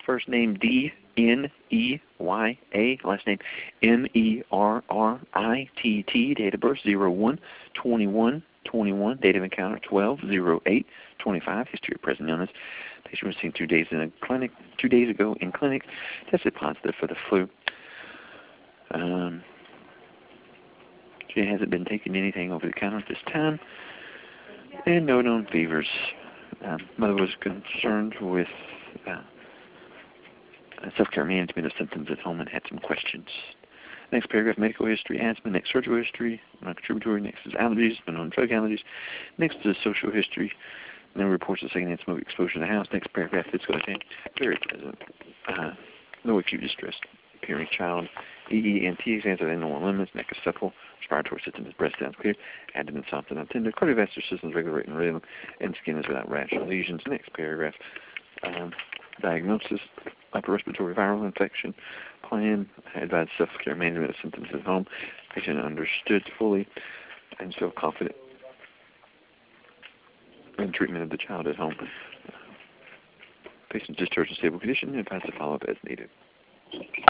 first name D-N-E-Y-A, last name M-E-R-R-I-T-T, date of birth 01/21/21, date of encounter 12/08/25, history of present illness. Patient was seen 2 days ago in clinic, tested positive for the flu. She hasn't been taking anything over the counter at this time, and no known fevers. Mother was concerned with self-care management of symptoms at home and had some questions. Next paragraph, medical history, asthma. Next, surgical history, non-contributory. Next is allergies, unknown drug allergies. Next is social history. Then reports of secondhand smoke exposure in the house. Next paragraph, physical exam. Very pleasant. No acute distress. Appearing child. EENT exams are in normal limits. Neck is supple. Respiratory system is breast sounds clear. Abdomen soft and untender. Cardiovascular system is regular in rhythm. And skin is without rash or lesions. Next paragraph. Diagnosis. Upper respiratory viral infection. Plan. Advised self-care management of symptoms at home. Patient understood fully and feel confident in treatment of the child at home. Patient discharged in stable condition and advised to follow up as needed.